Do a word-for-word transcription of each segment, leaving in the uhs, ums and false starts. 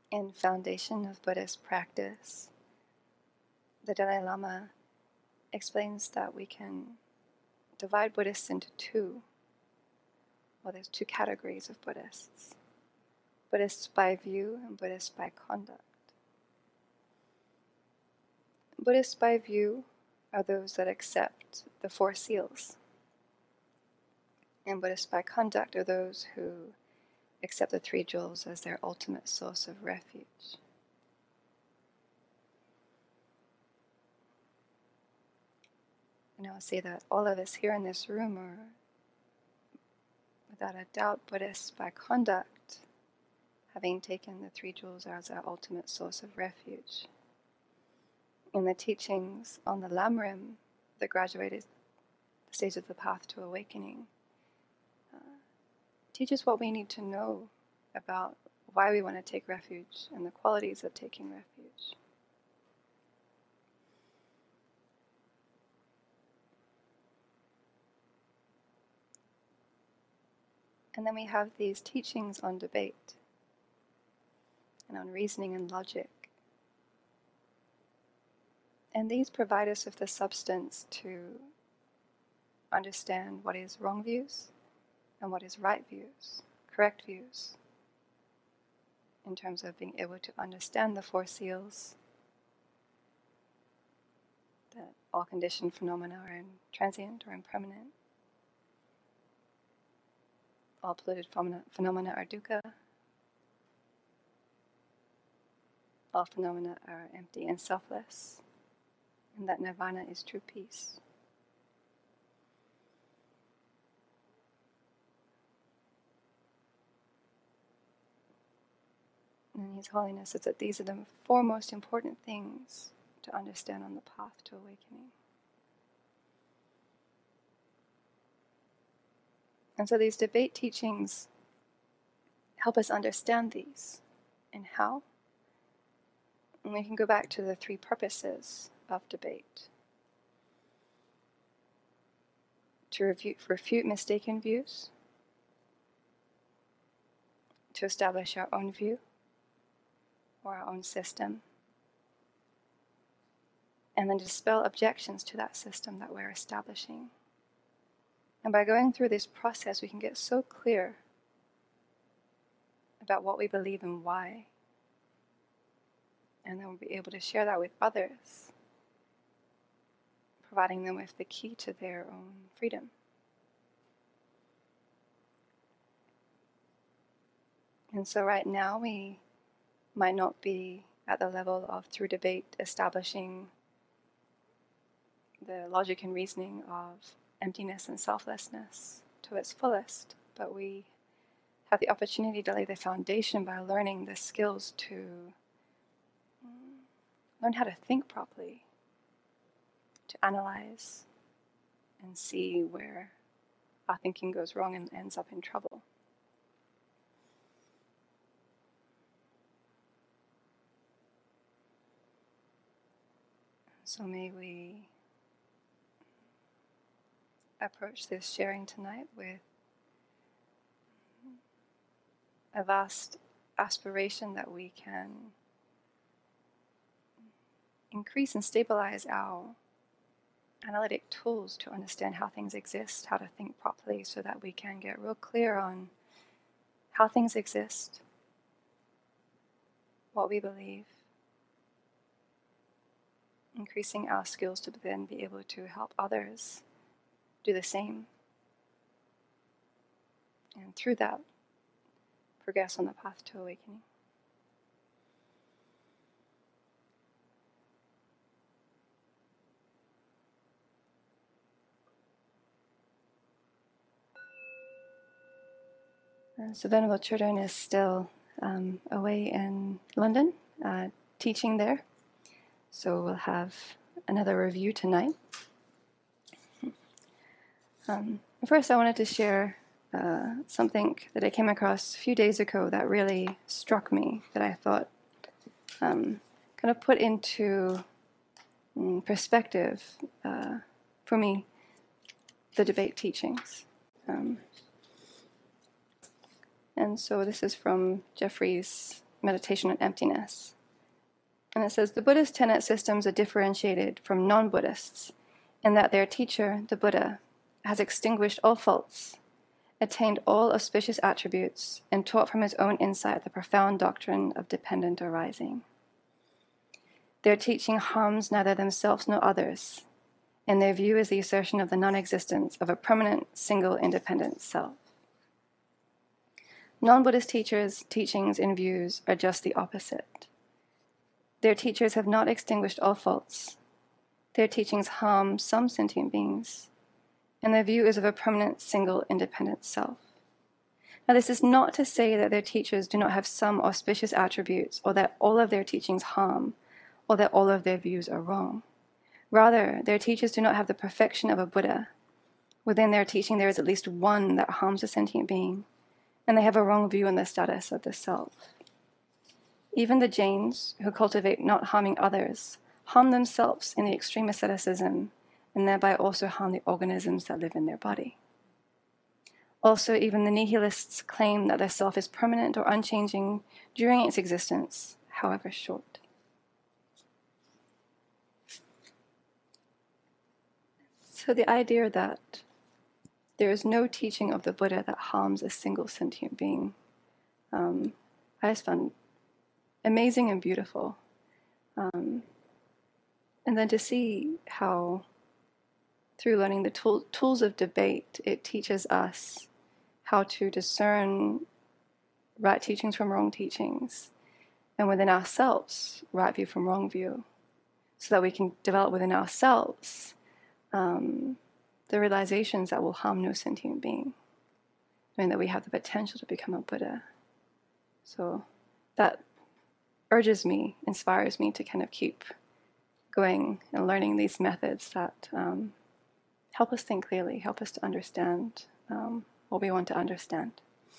In Foundation of Buddhist Practice, the Dalai Lama explains that we can divide Buddhists into two. Well, there's two categories of Buddhists. Buddhists by view and Buddhists by conduct. Buddhists by view are those that accept the Four Seals. And Buddhists by conduct are those who accept the Three Jewels as their ultimate source of refuge. And I'll say that all of us here in this room are, without a doubt, Buddhists by conduct, having taken the Three Jewels as our ultimate source of refuge. In the teachings on the Lamrim, the graduated stage of the path to awakening, uh, teaches what we need to know about why we want to take refuge and the qualities of taking refuge. And then we have these teachings on debate and on reasoning and logic. And these provide us with the substance to understand what is wrong views and what is right views, correct views, in terms of being able to understand the Four Seals, that all conditioned phenomena are transient or impermanent, all polluted phenomena are dukkha, all phenomena are empty and selfless, and that nirvana is true peace. And His Holiness says that these are the four most important things to understand on the path to awakening. And so these debate teachings help us understand these. And how? And we can go back to the three purposes of debate. To refute, refute mistaken views, to establish our own view or our own system, and then dispel objections to that system that we're establishing. And by going through this process, we can get so clear about what we believe and why. And then we'll be able to share that with others, providing them with the key to their own freedom. And so right now we might not be at the level of, through debate, establishing the logic and reasoning of emptiness and selflessness to its fullest, but we have the opportunity to lay the foundation by learning the skills to learn how to think properly, to analyze and see where our thinking goes wrong and ends up in trouble. So may we approach this sharing tonight with a vast aspiration that we can increase and stabilize our analytic tools to understand how things exist, how to think properly, so that we can get real clear on how things exist, what we believe, increasing our skills to then be able to help others do the same, and through that progress on the path to awakening. Uh, so Venerable Chodron is still um, away in London, uh, teaching there. So we'll have another review tonight. Um, first, I wanted to share uh, something that I came across a few days ago that really struck me, that I thought um, kind of put into um, perspective uh, for me the debate teachings. Um, and so this is from Jeffrey's meditation on emptiness. And it says, the Buddhist tenet systems are differentiated from non-Buddhists in that their teacher, the Buddha, has extinguished all faults, attained all auspicious attributes, and taught from his own insight the profound doctrine of dependent arising. Their teaching harms neither themselves nor others, and their view is the assertion of the non-existence of a permanent, single, independent self. Non-Buddhist teachers' teachings and views are just the opposite. Their teachers have not extinguished all faults. Their teachings harm some sentient beings, and their view is of a permanent, single, independent self. Now, this is not to say that their teachers do not have some auspicious attributes, or that all of their teachings harm, or that all of their views are wrong. Rather, their teachers do not have the perfection of a Buddha. Within their teaching, there is at least one that harms a sentient being, and they have a wrong view on the status of the self. Even the Jains, who cultivate not harming others, harm themselves in the extreme asceticism, and thereby also harm the organisms that live in their body. Also, even the nihilists claim that their self is permanent or unchanging during its existence, however short. So the idea that there is no teaching of the Buddha that harms a single sentient being, um, I just found amazing and beautiful. Um, and then to see how, through learning the tool, tools of debate, it teaches us how to discern right teachings from wrong teachings, and within ourselves, right view from wrong view, so that we can develop within ourselves um, the realizations that will harm no sentient being, and that we have the potential to become a Buddha. So that urges me, inspires me to kind of keep going and learning these methods that um, help us think clearly, help us to understand um, what we want to understand.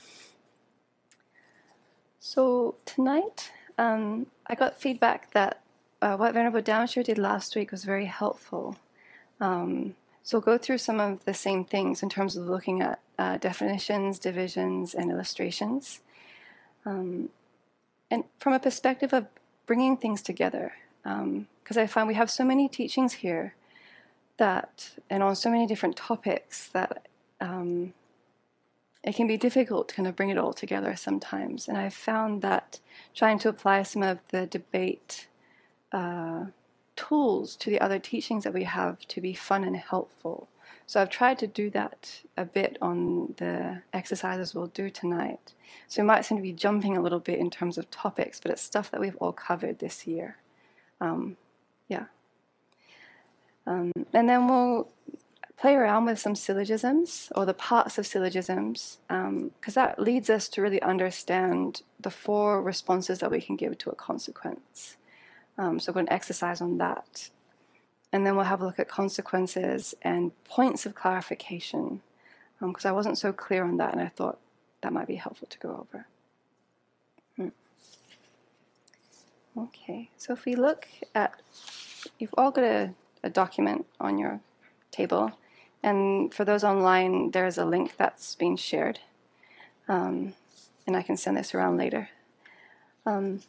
So tonight, um, I got feedback that uh, what Venerable Dhamma did last week was very helpful. Um, so we'll go through some of the same things in terms of looking at uh, definitions, divisions, and illustrations. Um, and from a perspective of bringing things together, because um, I find we have so many teachings here that, and on so many different topics, that um, it can be difficult to kind of bring it all together sometimes. And I've found that trying to apply some of the debate uh, tools to the other teachings that we have to be fun and helpful. So I've tried to do that a bit on the exercises we'll do tonight. So we might seem to be jumping a little bit in terms of topics, but it's stuff that we've all covered this year. Um, yeah. Um, and then we'll play around with some syllogisms, or the parts of syllogisms, because um, that leads us to really understand the four responses that we can give to a consequence. Um, so we're going to exercise on that. And then we'll have a look at consequences and points of clarification, because um, I wasn't so clear on that, and I thought that might be helpful to go over. Hmm. Okay, so if we look at, you've all got a, a document on your table, and for those online, there's a link that's being shared, um, and I can send this around later. Um,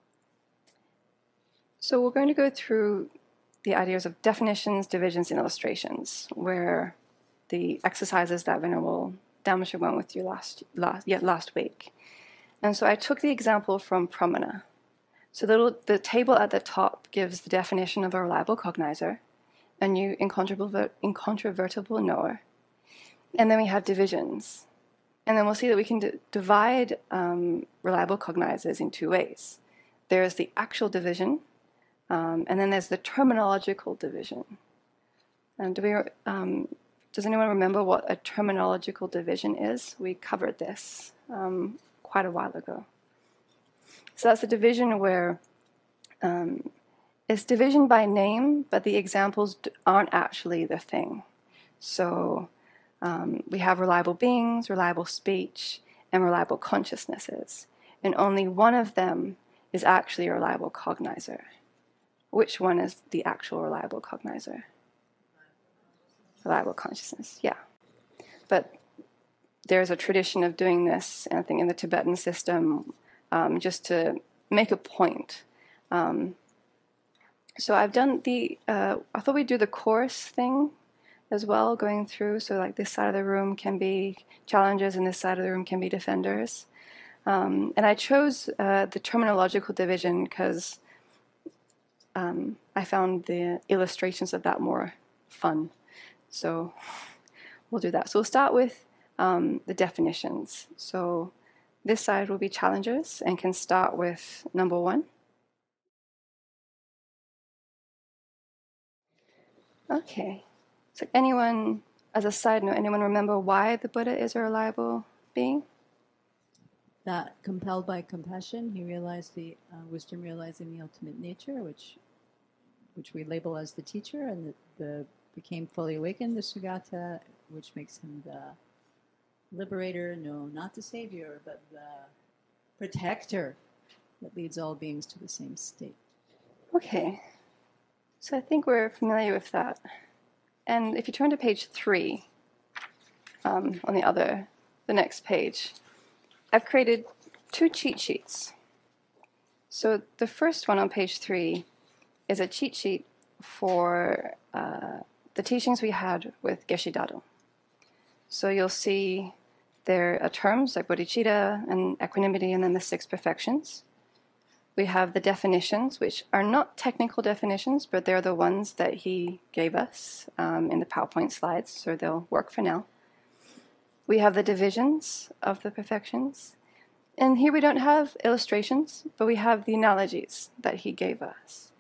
so we're going to go through the ideas of definitions, divisions, and illustrations, where the exercises that Venerable Dhamma went with you last, last, yeah, last week. And so I took the example from Pramana. So the, the table at the top gives the definition of a reliable cognizer, a new incontrovertible, incontrovertible knower. And then we have divisions. And then we'll see that we can d- divide um, reliable cognizers in two ways. There's the actual division, um, and then there's the terminological division. And do we, um, does anyone remember what a terminological division is? We covered this um, quite a while ago. So that's a division where um, it's division by name, but the examples aren't actually the thing. So um, we have reliable beings, reliable speech, and reliable consciousnesses. And only one of them is actually a reliable cognizer. Which one is the actual reliable cognizer? Reliable consciousness, yeah. But there's a tradition of doing this, and I think in the Tibetan system, um, just to make a point. Um, so I've done the, uh, I thought we'd do the course thing as well, going through. So like this side of the room can be challengers and this side of the room can be defenders. Um, and I chose uh, the terminological division because um, I found the illustrations of that more fun. So we'll do that. So we'll start with um, the definitions. So this side will be challengers and can start with number one. Okay. So anyone, as a side note, anyone remember why the Buddha is a reliable being? That compelled by compassion, he realized the uh, wisdom realizing the ultimate nature, which which we label as the teacher, and the, the became fully awakened, the Sugata, which makes him the liberator, no, not the savior, but the protector that leads all beings to the same state. Okay. So I think we're familiar with that. And if you turn to page three, um, on the other, the next page, I've created two cheat sheets. So the first one on page three is a cheat sheet for uh, the teachings we had with Geshe Dado. So you'll see there are terms like bodhicitta and equanimity and then the six perfections. We have the definitions, which are not technical definitions, but they're the ones that he gave us um, in the PowerPoint slides, so they'll work for now. We have the divisions of the perfections. And here we don't have illustrations, but we have the analogies that he gave us.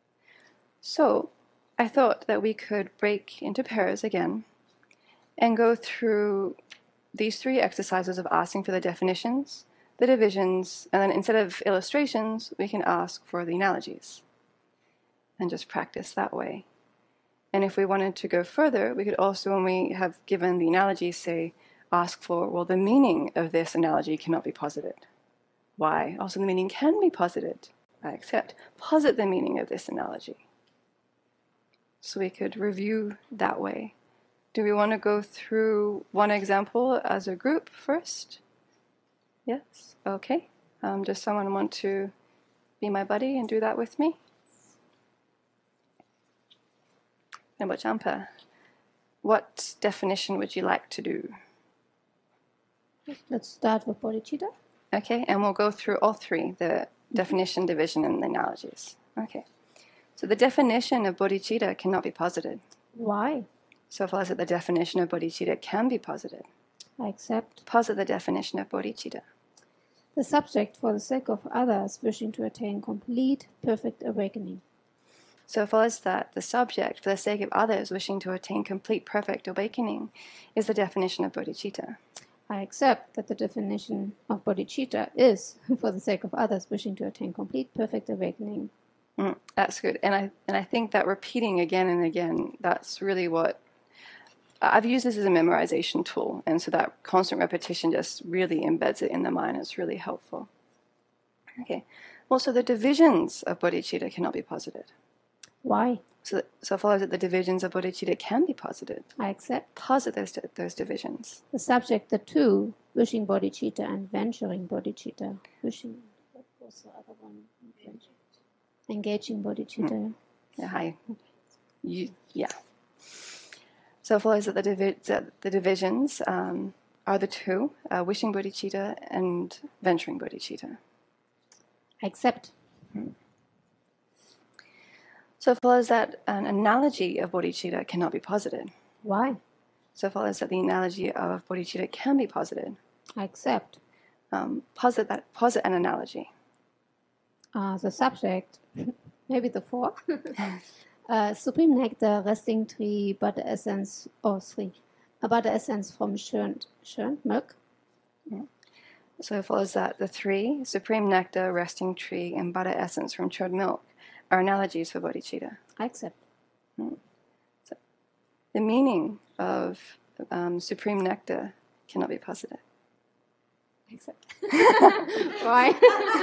So I thought that we could break into pairs again and go through these three exercises of asking for the definitions, the divisions, and then instead of illustrations, we can ask for the analogies and just practice that way. And if we wanted to go further, we could also, when we have given the analogies, say, ask for, well, the meaning of this analogy cannot be posited. Why? Also, the meaning can be posited. I accept. Posit the meaning of this analogy. So we could review that way. Do we want to go through one example as a group first? Yes? Okay. Um, does someone want to be my buddy and do that with me? Champa, what definition would you like to do? Let's start with bodhicitta. Okay, and we'll go through all three, the mm-hmm. definition, division, and the analogies. Okay. So the definition of bodhicitta cannot be posited. Why? So far as that the definition of bodhicitta can be posited. I accept. Posit the definition of bodhicitta. The subject for the sake of others wishing to attain complete, perfect awakening. So far as that the subject for the sake of others wishing to attain complete, perfect awakening is the definition of bodhicitta. I accept that the definition of bodhicitta is for the sake of others wishing to attain complete, perfect awakening. Mm, that's good. And I and I think that repeating again and again, that's really what I've used this as a memorization tool, and so that constant repetition just really embeds it in the mind. It's really helpful. Okay. Also, the divisions of bodhicitta cannot be posited. Why? So, so it follows that the divisions of bodhicitta can be posited. I accept. Posit those, those divisions. The subject, the two, wishing bodhicitta and venturing bodhicitta. Wishing, what was the other one? Engaging bodhicitta. Mm. Yeah, hi. You, yeah. So it follows that the, divi- that the divisions um, are the two, uh, wishing bodhicitta and venturing bodhicitta. I accept. Mm. So it follows that an analogy of bodhicitta cannot be posited. Why? So it follows that the analogy of bodhicitta can be posited. I accept. Um, posit that. Posit an analogy. Uh, the subject, maybe the four. uh, supreme nectar, resting tree, butter essence, or three. A butter essence from churned, churned milk. Yeah. So it follows that the three, supreme nectar, resting tree, and butter essence from churned milk, are analogies for bodhicitta. I accept. Mm. So the meaning of um, supreme nectar cannot be posited. I accept. Why?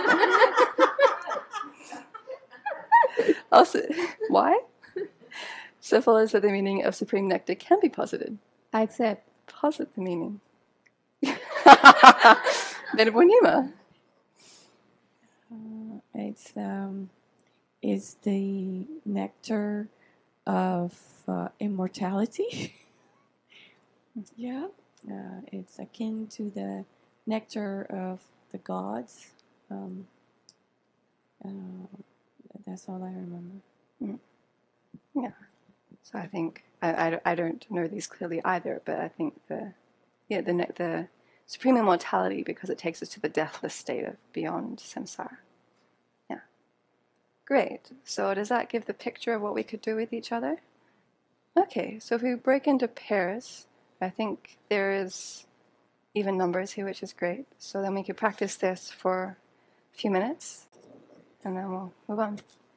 Also, why? So it follows that the meaning of supreme nectar can be posited. I accept. Posit the meaning. Then Bonima. Uh, it's um, is the nectar of uh, immortality. Yeah, uh, it's akin to the nectar of the gods. Um, uh, that's all I remember. Mm. Yeah. So I think I, I, I don't know these clearly either, but I think the yeah the ne- the supreme immortality, because it takes us to the deathless state of beyond samsara. Yeah. Great. So does that give the picture of what we could do with each other? Okay. So if we break into pairs, I think there is even numbers here, which is great. So then we could practice this for a few minutes, and then we'll move on.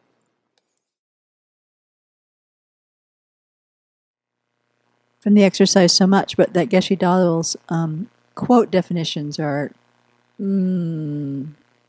From the exercise so much, but that Geshe Dalwal's um, quote definitions are, mm,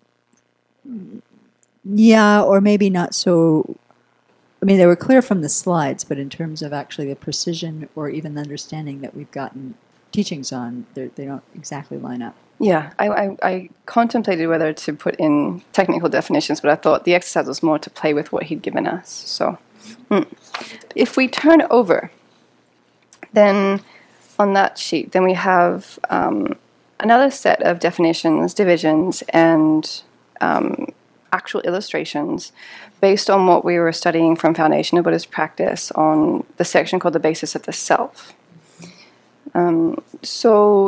yeah, or maybe not so. I mean, they were clear from the slides, but in terms of actually the precision or even the understanding that we've gotten teachings on, they don't exactly line up. Yeah, I, I, I contemplated whether to put in technical definitions, but I thought the exercise was more to play with what he'd given us. So, mm. If we turn over, then on that sheet, then we have um, another set of definitions, divisions, and um, actual illustrations based on what we were studying from Foundation of Buddhist Practice on the section called The Basis of the Self. Um, so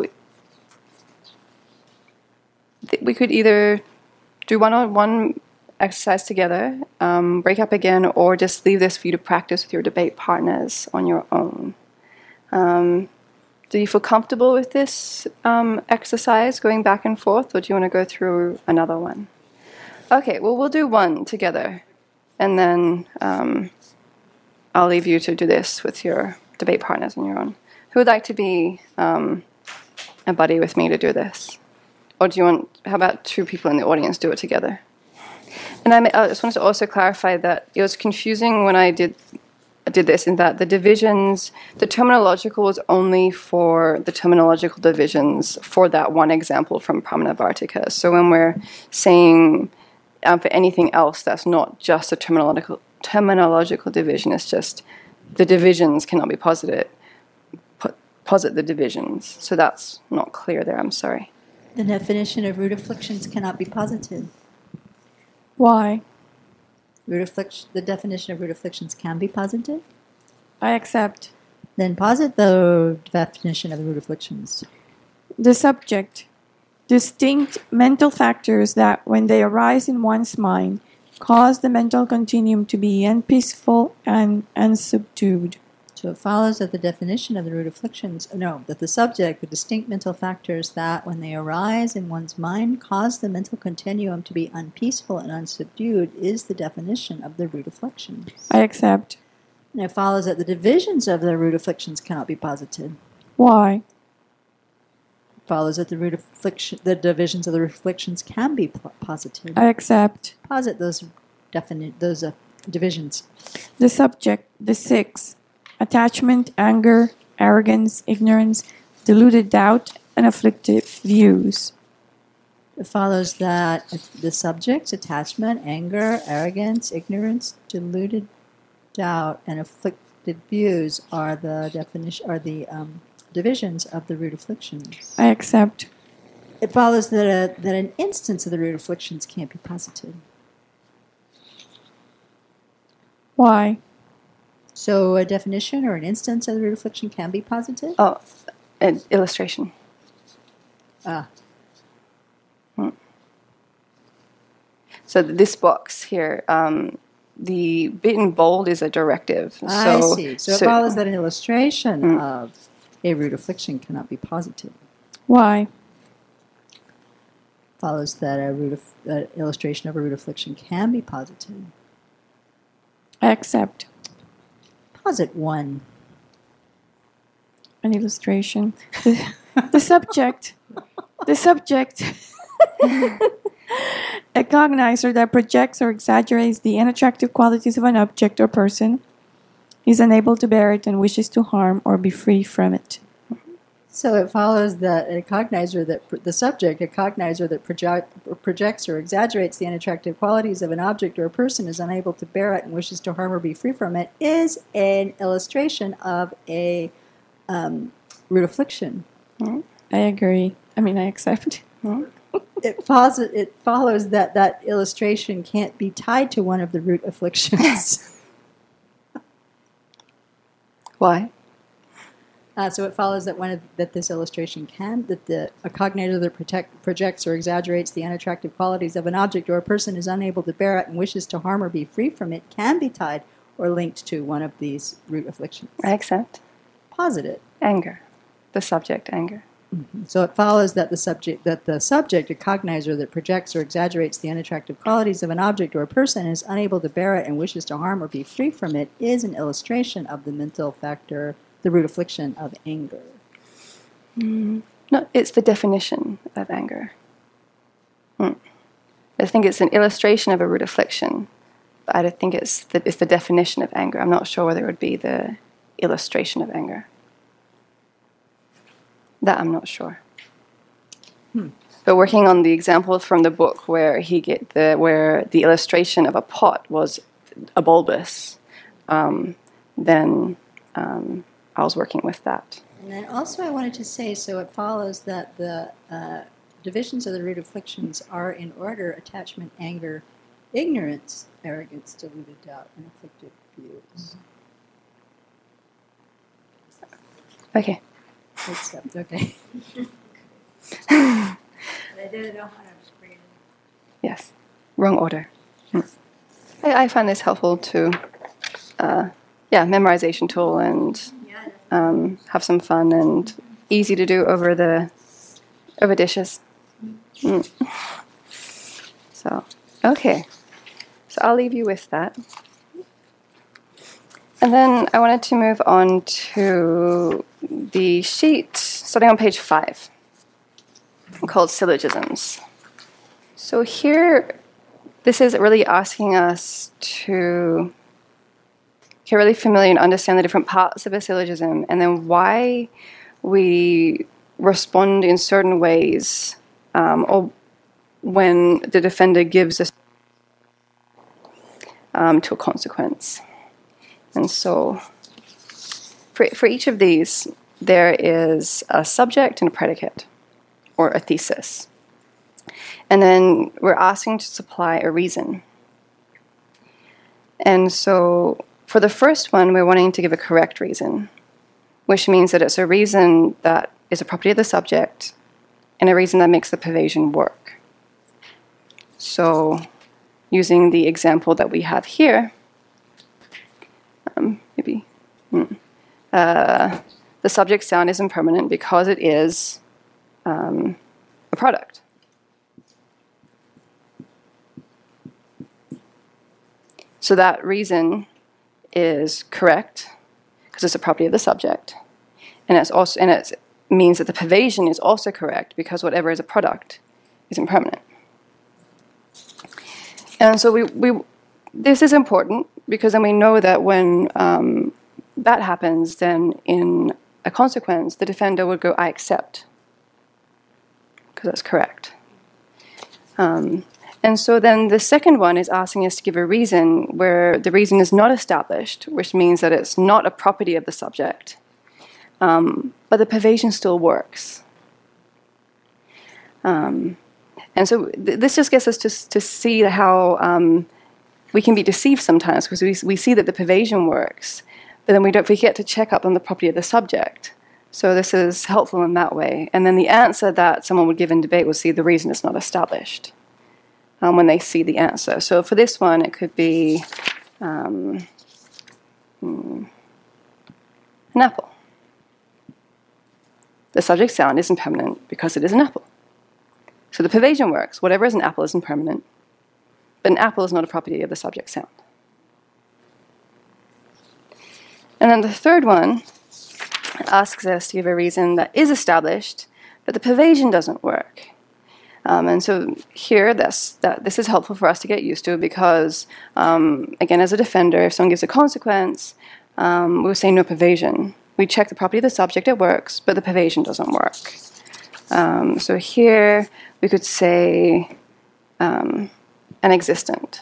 th- we could either do one-on-one exercise together, um, break up again, or just leave this for you to practice with your debate partners on your own. Um, do you feel comfortable with this um, exercise going back and forth, or do you want to go through another one? Okay, well, we'll do one together, and then um, I'll leave you to do this with your debate partners on your own. Who would like to be um, a buddy with me to do this? Or do you want, how about two people in the audience do it together? And I, I just wanted to also clarify that it was confusing when I did did this, in that the divisions, the terminological was only for the terminological divisions for that one example from Pramanavartika. So when we're saying um, for anything else, that's not just a terminological terminological division, it's just the divisions cannot be posited. Po- posit the divisions. So that's not clear there, I'm sorry. The definition of root afflictions cannot be posited. Why? Root affliction, the definition of root afflictions can be posited. I accept. Then posit the definition of the root afflictions. The subject. Distinct mental factors that, when they arise in one's mind, cause the mental continuum to be unpeaceful and unsubdued. So it follows that the definition of the root afflictions, no, that the subject, the distinct mental factors that, when they arise in one's mind, cause the mental continuum to be unpeaceful and unsubdued, is the definition of the root afflictions. I accept. And it follows that the divisions of the root afflictions cannot be posited. Why? It follows that the root affliction, the divisions of the root afflictions can be po- posited. I accept. Posit those defini- those uh, divisions. The subject, the six. Attachment, anger, arrogance, ignorance, deluded doubt, and afflictive views. It follows that the subjects, attachment, anger, arrogance, ignorance, deluded doubt, and afflicted views are the definition, are the um, divisions of the root afflictions. I accept. It follows that a, that an instance of the root afflictions can't be posited. Why? So a definition or an instance of the root affliction can be posited? Oh, an illustration. Ah. Hmm. So this box here, um, the bit in bold is a directive. So, I see. So, so it follows that an illustration mm. of a root affliction cannot be posited. Why? Follows that a root of, uh, illustration of a root affliction can be posited. I accept. Posit one. An illustration. The, the subject. The subject. A cognizer that projects or exaggerates the unattractive qualities of an object or person is unable to bear it and wishes to harm or be free from it. So it follows that a cognizer that pr- the subject, a cognizer that project, projects or exaggerates the unattractive qualities of an object or a person is unable to bear it and wishes to harm or be free from it is an illustration of a um, root affliction. Mm. I agree. I mean, I accept. Mm. It follows, it follows that that illustration can't be tied to one of the root afflictions. Why? Uh, so it follows that one of, that this illustration can that the a cognitor that protect, projects or exaggerates the unattractive qualities of an object or a person is unable to bear it and wishes to harm or be free from it can be tied or linked to one of these root afflictions. I accept. Positive. Anger. The subject, anger. Mm-hmm. So it follows that the subject that the subject, a cognizer that projects or exaggerates the unattractive qualities of an object or a person, is unable to bear it and wishes to harm or be free from it, is an illustration of the mental factor, the root affliction of anger. Mm. No, it's the definition of anger. Mm. I think it's an illustration of a root affliction, but I don't think it's the, it's the definition of anger. I'm not sure whether it would be the illustration of anger. That I'm not sure. Hmm. But working on the example from the book where he get the where the illustration of a pot was a bulbous, um, then um, I was working with that. And then also I wanted to say, so it follows that the uh, divisions of the root afflictions are in order: attachment, anger, ignorance, arrogance, deluded doubt, and afflicted views. Okay. Except, okay. I didn't know how to screen. Yes. Wrong order. Mm. I, I find this helpful to, uh, yeah, memorization tool and um, have some fun and easy to do over the over dishes. Mm. So, okay. So I'll leave you with that. And then I wanted to move on to the sheet, starting on page five, called Syllogisms. So here, this is really asking us to get really familiar and understand the different parts of a syllogism, and then why we respond in certain ways, um, or when the defender gives us um, to a consequence. And so, for, for each of these, there is a subject and a predicate, or a thesis. And then we're asking to supply a reason. And so, for the first one, we're wanting to give a correct reason, which means that it's a reason that is a property of the subject, and a reason that makes the pervasion work. So, using the example that we have here, Um, maybe. Mm. Uh, the subject sound is impermanent because it is um, a product. So that reason is correct because it's a property of the subject, and it's also and it means that the pervasion is also correct because whatever is a product is impermanent. And so we we this is important because then we know that when um, that happens, then in a consequence, the defender would go, I accept, because that's correct. Um, and so then the second one is asking us to give a reason where the reason is not established, which means that it's not a property of the subject, um, but the pervasion still works. Um, and so th- this just gets us to, to see how um, we can be deceived sometimes because we, we see that the pervasion works, but then we don't forget to check up on the property of the subject. So this is helpful in that way. And then the answer that someone would give in debate would see the reason is not established um, when they see the answer. So for this one, it could be um, hmm, an apple. The subject sound is impermanent because it is an apple. So the pervasion works. Whatever is an apple is impermanent. But an apple is not a property of the subject sound. And then the third one asks us to give a reason that is established, but the pervasion doesn't work. Um, and so here, this, that, this is helpful for us to get used to because, um, again, as a defender, if someone gives a consequence, um, we'll say no pervasion. we check the property of the subject, it works, but the pervasion doesn't work. Um, so here we could say um, an existent.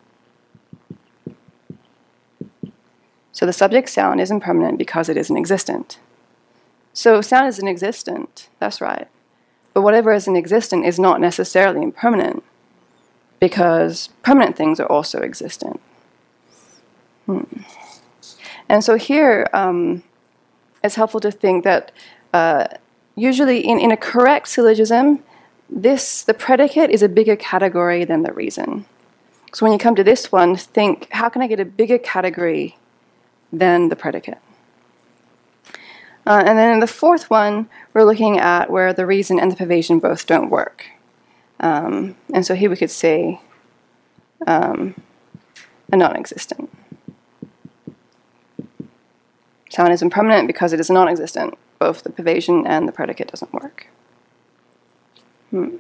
So the subject sound is impermanent because it isn't existent. So sound is an existent, that's right. But whatever is an existent is not necessarily impermanent because permanent things are also existent. Hmm. And so here um, it's helpful to think that uh, usually in, in a correct syllogism, this the predicate is a bigger category than the reason. So when you come to this one, think, how can I get a bigger category than the predicate? Uh, and then in the fourth one, we're looking at where the reason and the pervasion both don't work. Um, and so here we could say um, a non-existent. Sound is impermanent because it is non-existent. Both the pervasion and the predicate doesn't work. Hmm.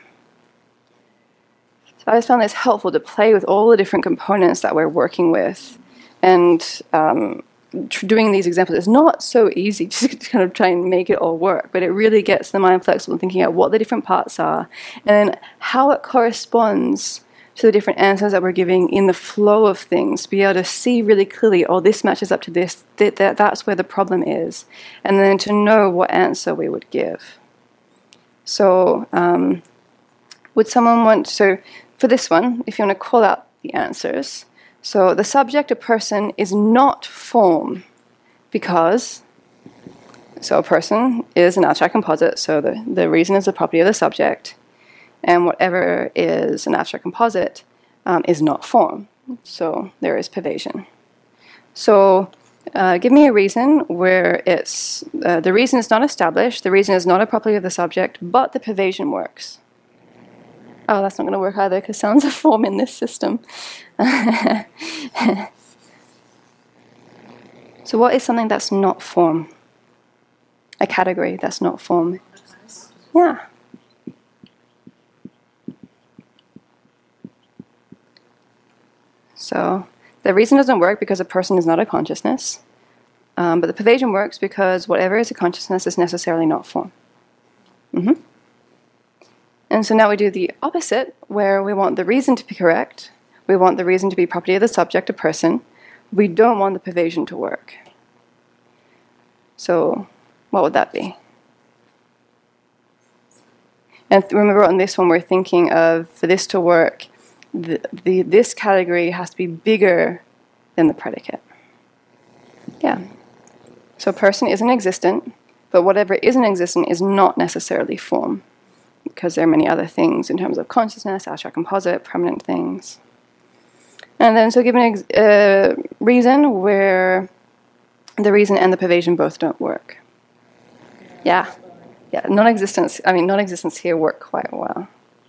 So I just found this helpful to play with all the different components that we're working with. And um, doing these examples is not so easy just to kind of try and make it all work, but it really gets the mind flexible and thinking out what the different parts are and then how it corresponds to the different answers that we're giving in the flow of things, to be able to see really clearly, oh, this matches up to this, that, that, that's where the problem is, and then to know what answer we would give. So um, would someone want, so for this one, if you want to call out the answers, so the subject, a person, is not form because, so a person is an abstract composite, so the, the reason is the property of the subject, and whatever is an abstract composite um, is not form. So there is pervasion. So uh, give me a reason where it's, uh, the reason is not established, the reason is not a property of the subject, but the pervasion works. Oh, that's not going to work either because sounds are form in this system. So what is something that's not form? A category that's not form. Yeah. So the reason doesn't work because a person is not a consciousness, um, but the pervasion works because whatever is a consciousness is necessarily not form. Mm-hmm. And so now we do the opposite, where we want the reason to be correct, we want the reason to be property of the subject, a person, we don't want the pervasion to work. So what would that be? And th- remember on this one we're thinking of, for this to work, The, the, this category has to be bigger than the predicate. Yeah. So person isn't existent, but whatever isn't existent is not necessarily form, because there are many other things in terms of consciousness, abstract composite, permanent things. And then so give an ex- uh, reason where the reason and the pervasion both don't work. Yeah. Yeah, non-existence, I mean, non-existence here work quite well.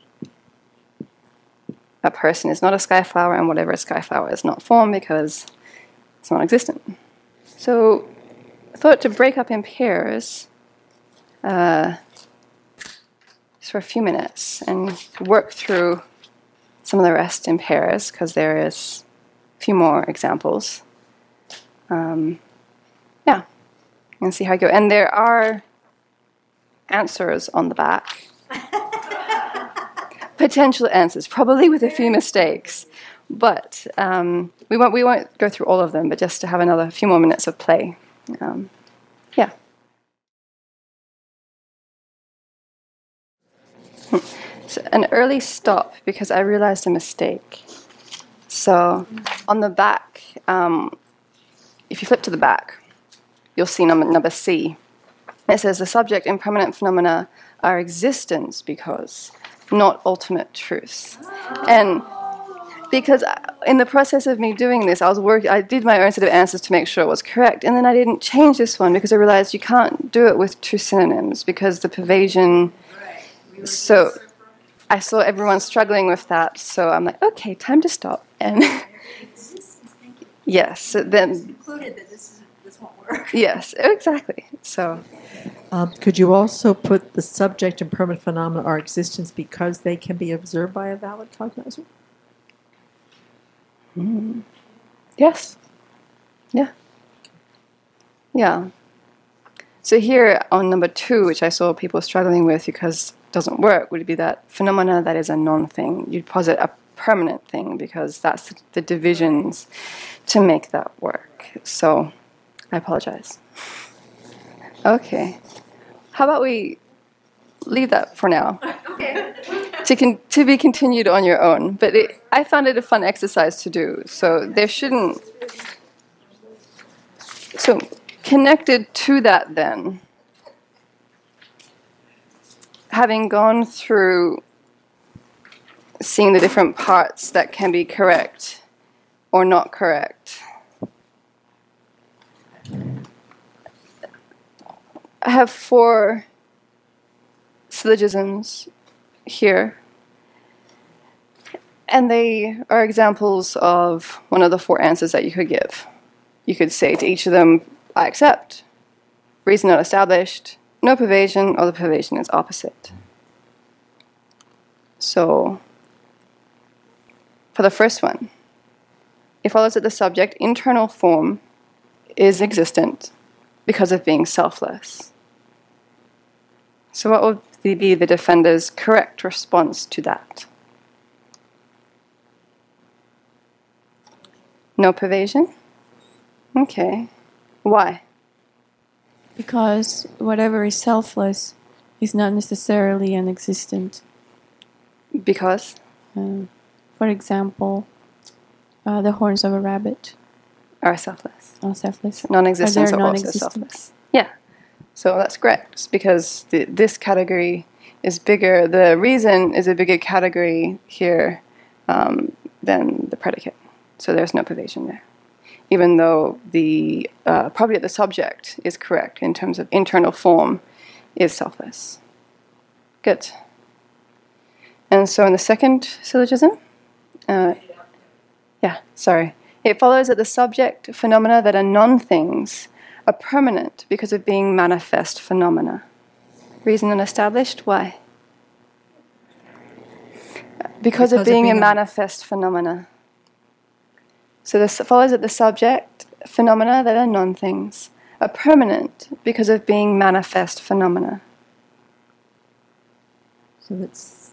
A person is not a sky flower, and whatever a sky flower is not form because it's not existent. So I thought to break up in pairs uh, just for a few minutes and work through some of the rest in pairs because there is a few more examples. Um, yeah, and see how I go. And there are answers on the back. Potential answers, probably with a few mistakes, but um, we won't we won't go through all of them. But just to have another few more minutes of play, um, yeah. So an early stop because I realized a mistake. So on the back, um, if you flip to the back, you'll see number number C. It says the subject impermanent phenomena are existence because, not ultimate truths. And because in the process of me doing this, I was work. I did my own set of answers to make sure it was correct, and then I didn't change this one because I realized you can't do it with two synonyms because the pervasion. So I saw everyone struggling with that, so I'm like, okay, time to stop. And yes, so then Concluded that this, this won't work. yes, exactly. So. Um, could you also put the subject and permanent phenomena are existence because they can be observed by a valid cognizer? Mm. Yes. Yeah. Yeah. So here on number two, which I saw people struggling with because it doesn't work, would be that phenomena that is a non-thing. You'd posit a permanent thing because that's the divisions to make that work. So I apologize. Okay. How about we leave that for now? Okay. to con- to be continued on your own. But it, I found it a fun exercise to do. So there shouldn't... So connected to that then, having gone through seeing the different parts that can be correct or not correct, I have four syllogisms here, and they are examples of one of the four answers that you could give. You could say to each of them, I accept, reason not established, no pervasion, or the pervasion is opposite. So, for the first one, it follows that the subject internal form is existent because of being selfless. So what would be the defender's correct response to that? No pervasion? Okay. Why? Because whatever is selfless is not necessarily unexistent. Because? Um, for example, uh, the horns of a rabbit Are selfless. are selfless. Non-existence Are are they also non-existent? selfless. Yeah. So that's correct. It's because the, this category is bigger. The reason is a bigger category here um, than the predicate. So there's no pervasion there. Even though the uh, property of the subject is correct in terms of internal form is selfless. Good. And so in the second syllogism, uh, yeah, sorry. It follows that the subject phenomena that are non-things are permanent because of being manifest phenomena. Reason unestablished? Why? Because, Because of of being, being a a- manifest phenomena. So this follows that the subject phenomena that are non-things are permanent because of being manifest phenomena. So that's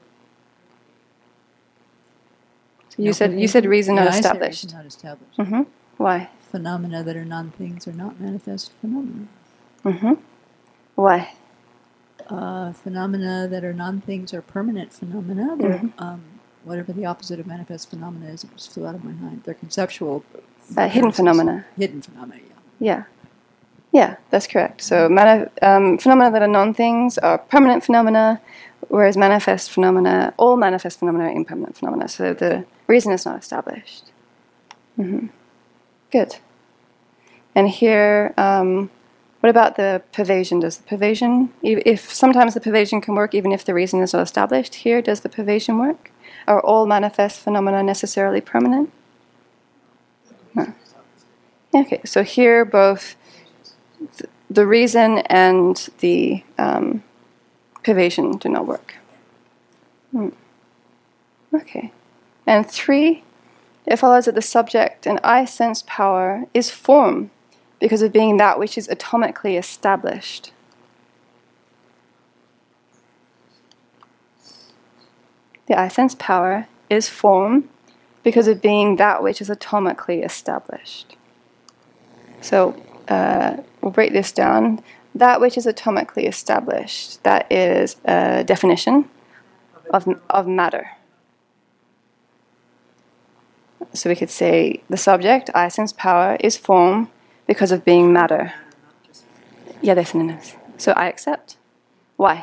So you no said you said pervasion? reason Yeah, not I said established. reason not established. Mm-hmm. Why? Phenomena that are non-things are not manifest phenomena. Mm-hmm. Why? Uh, phenomena that are non-things are permanent phenomena. They're Mhm. um, whatever the opposite of manifest phenomena is. It just flew out of my mind. They're conceptual. Uh, hidden appearances. phenomena. Hidden phenomena. Yeah. Yeah. Yeah, that's correct. So mani- um, phenomena that are non-things are permanent phenomena, whereas manifest phenomena, all manifest phenomena are impermanent phenomena. So the reason is not established. Mm-hmm. Good. And here, um, what about the pervasion? Does the pervasion, if, if sometimes the pervasion can work even if the reason is not established, here does the pervasion work? Are all manifest phenomena necessarily permanent? No. Okay, so here both th- the reason and the um, pervasion do not work. Hmm. Okay. And three, it follows that the subject and I sense power is form because of being that which is atomically established. The I sense power is form because of being that which is atomically established. So uh, we'll break this down. That which is atomically established, that is a definition of, of matter. So we could say the subject, I sense power, is form because of being matter. Yeah, they're synonyms. So I accept. Why?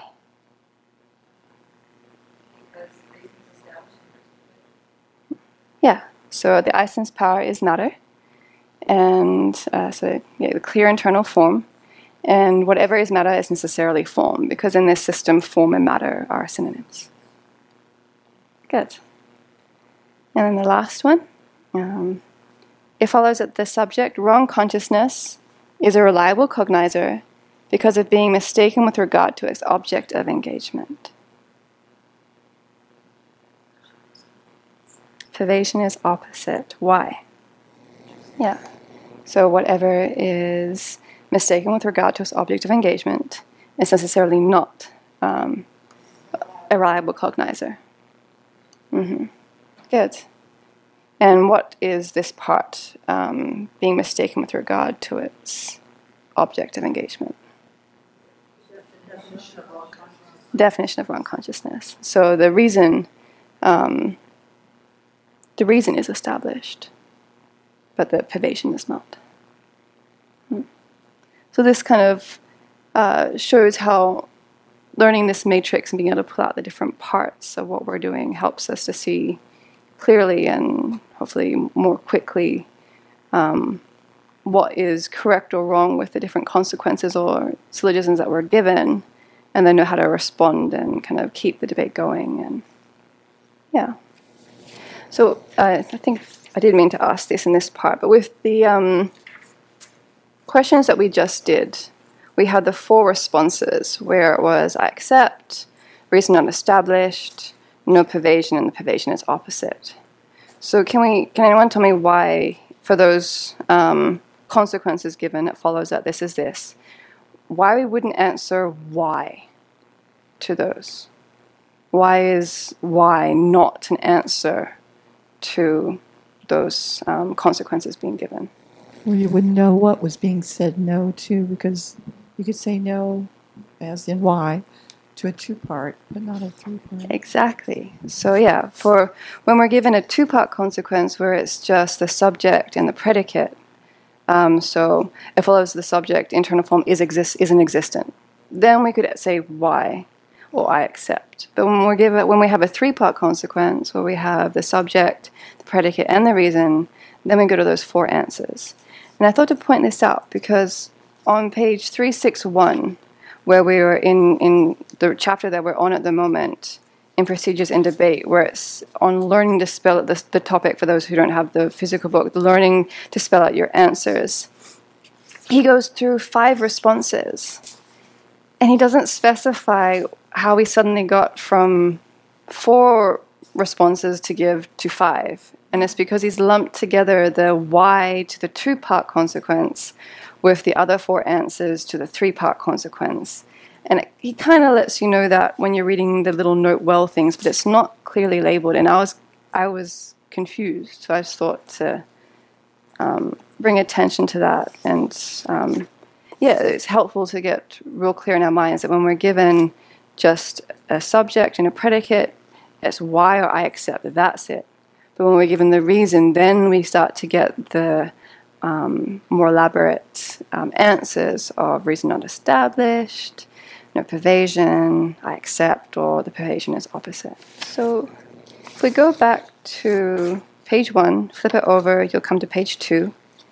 Yeah, so the I sense power is matter. And uh, so yeah, the clear internal form. And whatever is matter is necessarily form, because in this system, form and matter are synonyms. Good. And then the last one. Um, it follows that the subject, wrong consciousness, is a reliable cognizer because of being mistaken with regard to its object of engagement. Pervasion is opposite. Why? Yeah. So whatever is mistaken with regard to its object of engagement is necessarily not um, a reliable cognizer. Mm-hmm. Good. And what is this part, um, being mistaken with regard to its object of engagement? Definition of wrong consciousness. Definition of wrong consciousness. So the reason, um, the reason is established, but the pervasion is not. Hmm. So this kind of uh, shows how learning this matrix and being able to pull out the different parts of what we're doing helps us to see clearly and hopefully more quickly um, what is correct or wrong with the different consequences or syllogisms that we're given, and then know how to respond and kind of keep the debate going. And yeah. So uh, I think I did mean to ask this in this part, but with the um, questions that we just did, we had the four responses where it was I accept, reason not established, no pervasion, and the pervasion is opposite. So can we? Can anyone tell me why, for those um, consequences given, it follows that this is this, why we wouldn't answer why to those? Why is why not an answer to those um, consequences being given? Well, you wouldn't know what was being said no to, because you could say no, as in why, to a two-part, but not a three-part. Exactly. So yeah, for when we're given a two-part consequence where it's just the subject and the predicate, um, so it follows the subject, internal form is exist isn't existent, then we could say why, or I accept. But when we're given when we have a three-part consequence where we have the subject, the predicate, and the reason, then we go to those four answers. And I thought to point this out because on page three sixty-one, where we were in, in the chapter that we're on at the moment, in Procedures in Debate, where it's on learning to spell out the, the topic for those who don't have the physical book, the learning to spell out your answers. He goes through five responses, and he doesn't specify how we suddenly got from four responses to give to five. And it's because he's lumped together the why to the two-part consequence with the other four answers to the three-part consequence. And it, he kind of lets you know that when you're reading the little note well things, but it's not clearly labeled. And I was I was confused, so I just thought to um, bring attention to that. And um, yeah, it's helpful to get real clear in our minds that when we're given just a subject and a predicate, it's why or I accept, that's it. But when we're given the reason, then we start to get the Um, more elaborate um, answers of reason not established, no pervasion, I accept, or the pervasion is opposite. So if we go back to page one, flip it over, you'll come to page two,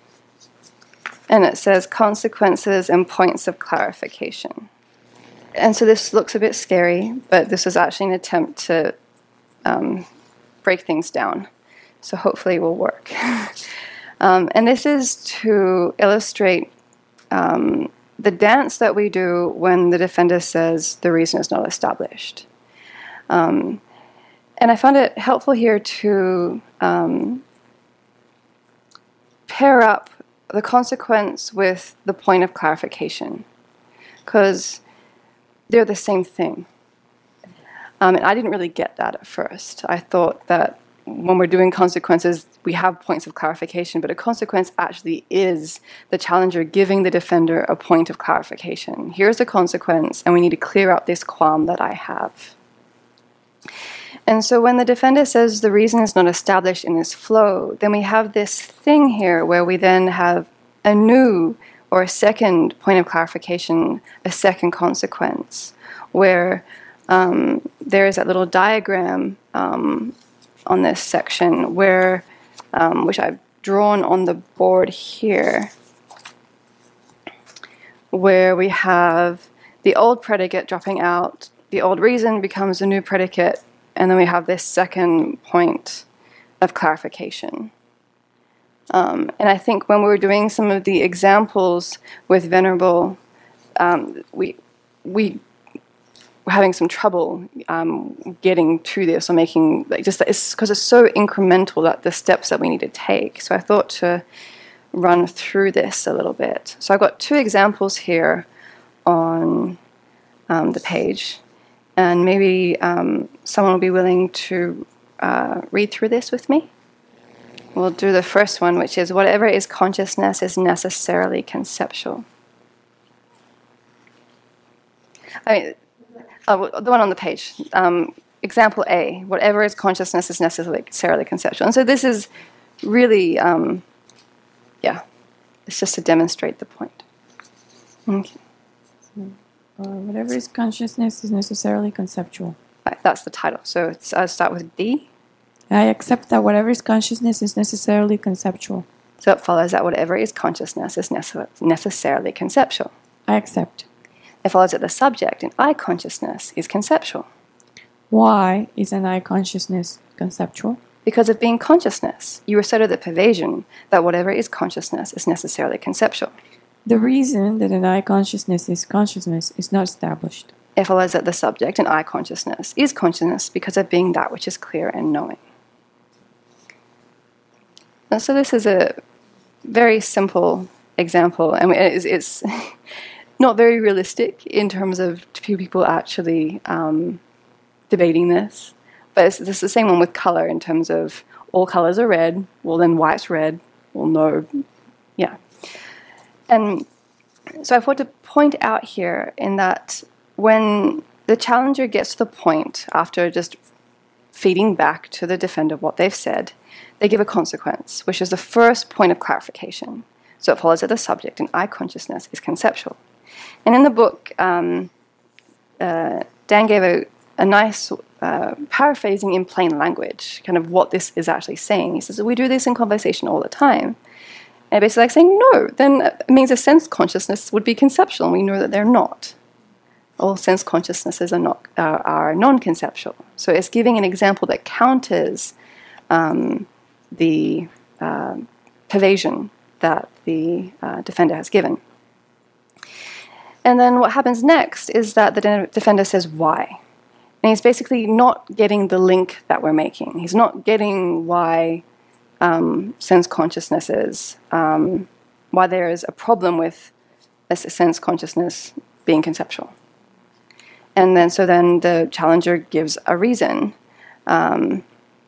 and it says consequences and points of clarification. And so this looks a bit scary, but this is actually an attempt to um, break things down. So hopefully it will work. Um, and this is to illustrate um, the dance that we do when the defender says the reason is not established. Um, and I found it helpful here to um, pair up the consequence with the point of clarification, because they're the same thing. Um, and I didn't really get that at first. I thought that when we're doing consequences, we have points of clarification, but a consequence actually is the challenger giving the defender a point of clarification. Here's a consequence, and we need to clear up this qualm that I have. And so when the defender says the reason is not established in this flow, then we have this thing here where we then have a new or a second point of clarification, a second consequence, where um, there is that little diagram um, on this section where, um, which I've drawn on the board here, where we have the old predicate dropping out, the old reason becomes a new predicate, and then we have this second point of clarification. Um, and I think when we were doing some of the examples with Venerable, um, we we were having some trouble um, getting to this or making, like, just it's because it's so incremental that the steps that we need to take. So I thought to run through this a little bit. So I've got two examples here on um, the page, and maybe um, someone will be willing to uh, read through this with me. We'll do the first one, which is whatever is consciousness is necessarily conceptual. I mean, uh, the one on the page. Um, example A, whatever is consciousness is necessarily conceptual. And so this is really, um, yeah, it's just to demonstrate the point. Okay. So, uh, whatever is consciousness is necessarily conceptual. Right, that's the title. So it's, I'll start with D. I accept that whatever is consciousness is necessarily conceptual. So it follows that whatever is consciousness is nece- necessarily conceptual. I accept. It follows that the subject in I consciousness is conceptual. Why is an I consciousness conceptual? Because of being consciousness, you asserted the pervasion that whatever is consciousness is necessarily conceptual. The reason that an I consciousness is consciousness is not established. It follows that the subject in I consciousness is consciousness because of being that which is clear and knowing. And so this is a very simple example, and it's, it's not very realistic in terms of people actually um, debating this. But it's, it's the same one with color in terms of all colors are red, well then white's red, well no, yeah. And so I want to point out here in that when the challenger gets to the point after just feeding back to the defender what they've said, they give a consequence, which is the first point of clarification. So it follows that the subject in I consciousness is conceptual. And in the book, um, uh, Dan gave a, a nice uh, paraphrasing in plain language, kind of what this is actually saying. He says, we do this in conversation all the time. And basically like saying, no, then it means a sense consciousness would be conceptual, and we know that they're not. All sense consciousnesses are, not, are, are non-conceptual. So it's giving an example that counters um, the uh, pervasion that the uh, defender has given. And then what happens next is that the de- defender says why. And he's basically not getting the link that we're making. He's not getting why um, sense consciousness is, um, why there is a problem with a sense consciousness being conceptual. And then so then the challenger gives a reason. Um,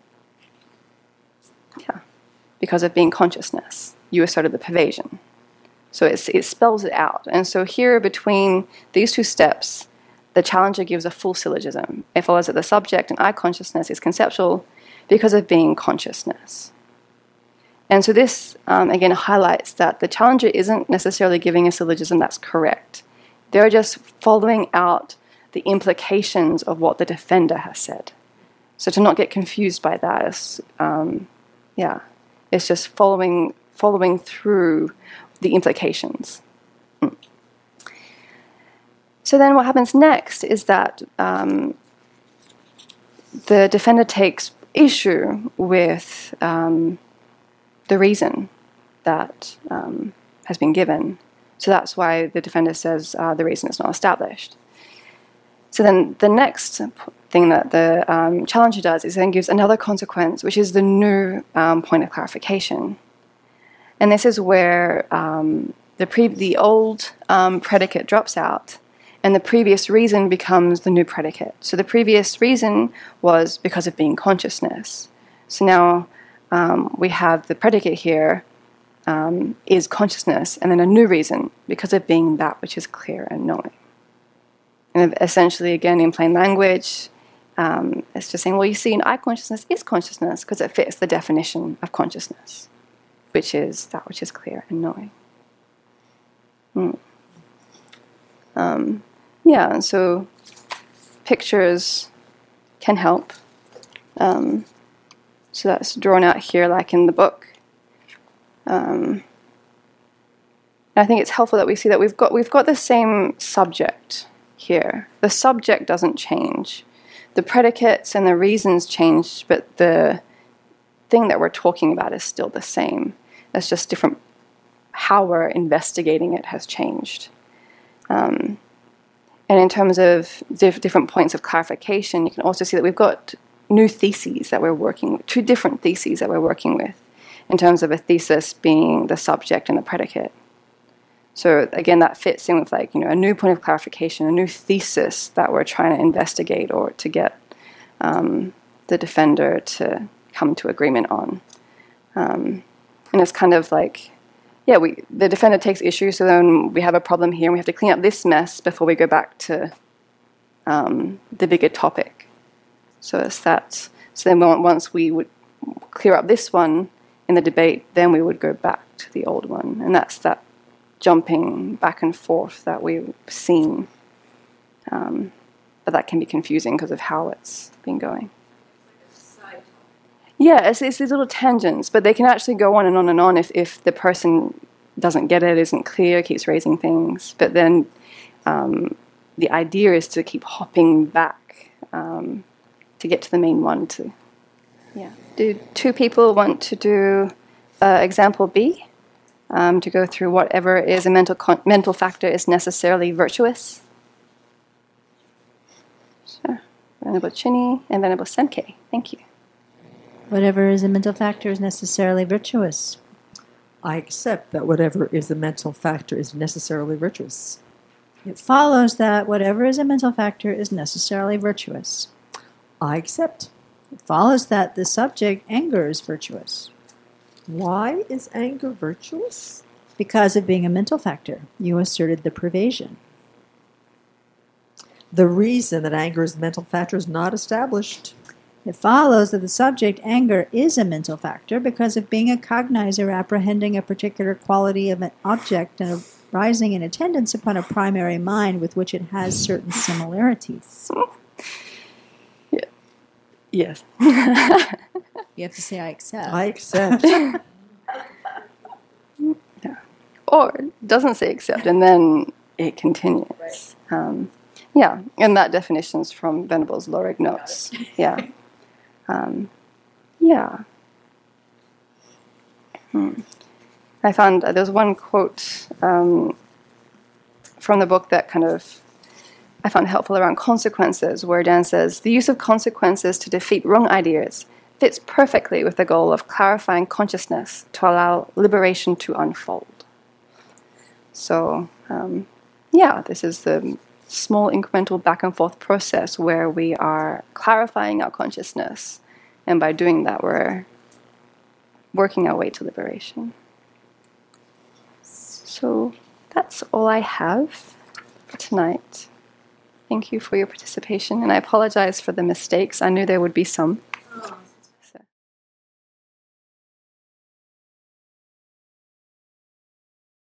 yeah, because of being consciousness, you asserted the pervasion. So it's, it spells it out. And so here between these two steps, the challenger gives a full syllogism. It follows that the subject in I consciousness is conceptual because of being consciousness. And so this, um, again, highlights that the challenger isn't necessarily giving a syllogism that's correct. They're just following out the implications of what the defender has said. So to not get confused by that is, um, yeah, it's just following following through the implications. Mm. So then what happens next is that um, the defender takes issue with um, the reason that um, has been given. So that's why the defender says uh, the reason is not established. So then the next thing that the um, challenger does is then gives another consequence, which is the new um, point of clarification. And this is where um, the, pre- the old um, predicate drops out and the previous reason becomes the new predicate. So the previous reason was because of being consciousness. So now um, we have the predicate here um, is consciousness, and then a new reason because of being that which is clear and knowing. And essentially, again, in plain language, um, it's just saying, well, you see, an I consciousness is consciousness because it fits the definition of consciousness, which is that which is clear and knowing. Hmm. Um, yeah, and so pictures can help. Um, so that's drawn out here like in the book. Um, I think it's helpful that we see that we've got we've got the same subject here. The subject doesn't change. The predicates and the reasons change, but the thing that we're talking about is still the same. It's just different, how we're investigating it has changed. Um, and in terms of diff- different points of clarification, you can also see that we've got new theses that we're working with, two different theses that we're working with. in terms of a thesis being the subject and the predicate. So again, that fits in with like, you know, a new point of clarification, a new thesis that we're trying to investigate or to get um, the defender to come to agreement on. Um, and it's kind of like, yeah, we the defender takes issue, so then we have a problem here, and we have to clean up this mess before we go back to um, the bigger topic. So it's that. So then once we would clear up this one in the debate, then we would go back to the old one. And that's that jumping back and forth that we've seen. Um, but that can be confusing because of how it's been going. Yeah, it's, it's these little tangents, but they can actually go on and on and on if, if the person doesn't get it, isn't clear, keeps raising things. But then um, the idea is to keep hopping back um, to get to the main one. To yeah. Do two people want to do uh, example B? Um, to go through whatever is a mental con- mental factor is necessarily virtuous? Sure. Venerable Chinny and Venerable Senke. Thank you. Whatever is a mental factor is necessarily virtuous. I accept that whatever is a mental factor is necessarily virtuous. It follows that whatever is a mental factor is necessarily virtuous. I accept. It follows that the subject anger is virtuous. Why is anger virtuous? Because of being a mental factor, you asserted the pervasion. The reason that anger is a mental factor is not established. It follows that the subject anger is a mental factor because of being a cognizer apprehending a particular quality of an object and arising in attendance upon a primary mind with which it has certain similarities. Yeah. Yes. You have to say, I accept. I accept. Yeah. Or it doesn't say accept, and then it continues. Right. Um, yeah, and that definition is from Venerable's Lorig Notes. Yeah. Um, yeah. Hmm. I found uh, there's one quote um, from the book that kind of I found helpful around consequences, where Dan says, the use of consequences to defeat wrong ideas fits perfectly with the goal of clarifying consciousness to allow liberation to unfold. So, um, yeah, this is the small incremental back and forth process where we are clarifying our consciousness, and by doing that we're working our way to liberation. So that's all I have for tonight. Thank you for your participation, and I apologize for the mistakes. I knew there would be some.